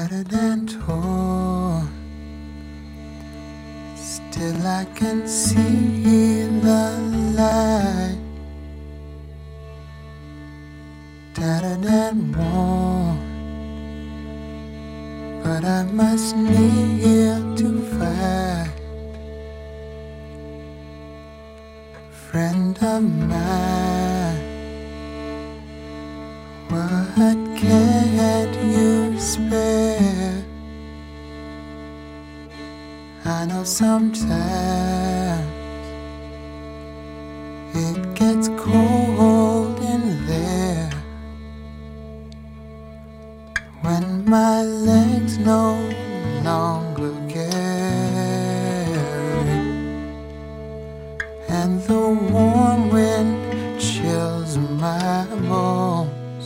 tattered and torn, still I can see the light. Tattered and worn, but I must kneel to fight. Friend of mine, what can't you spare? I know sometimes it gets cold in there when my legs no longer carry, and the warm wind chills my bones.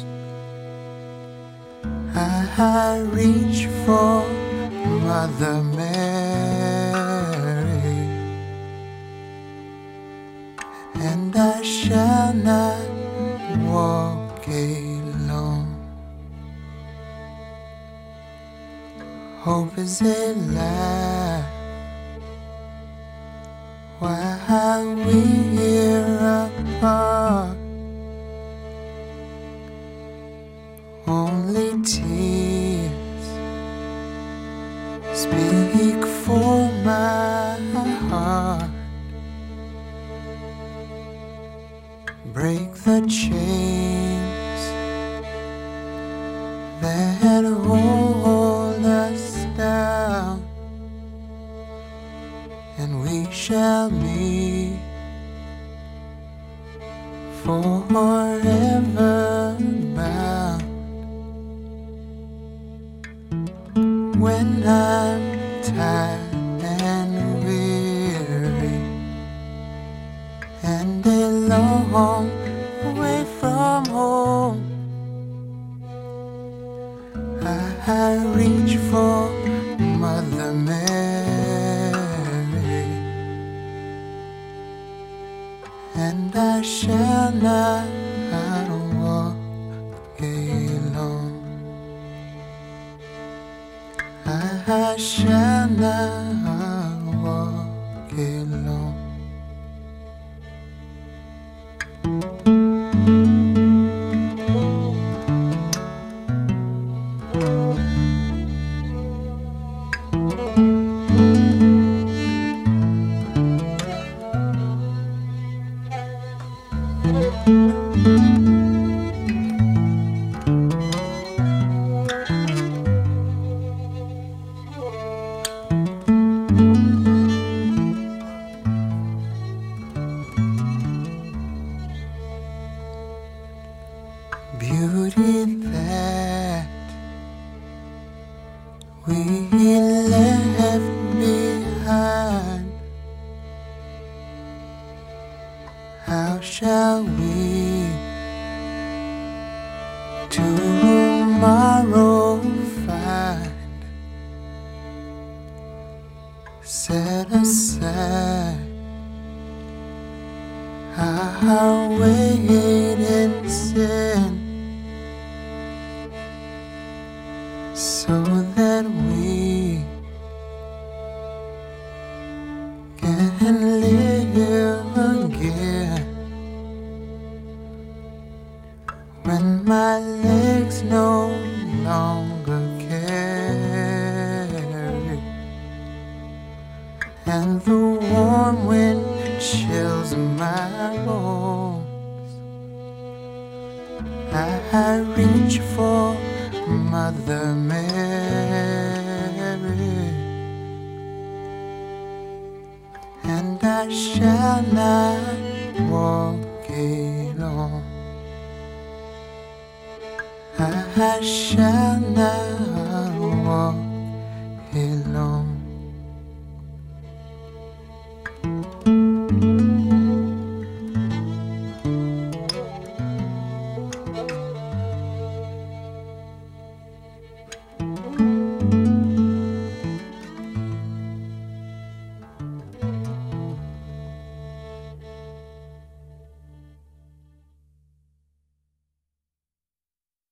I reach for Mother Mary, and I shall not walk alone. Hope is a lie while we're apart. Only tears speak for my heart. Break the chains that hold us down, and we shall meet forever bound. When I'm tired and weary and a long way from home, I reach for Mother Mary, and I shall not walk alone. I shall not walk alone. Beauty that we left behind, how shall we tomorrow find? Set aside our weight in sin, so that we can live again. When my legs no longer carry, and the warm wind chills my bones, I reach for Mother Mary, and I shall not walk alone. I shall not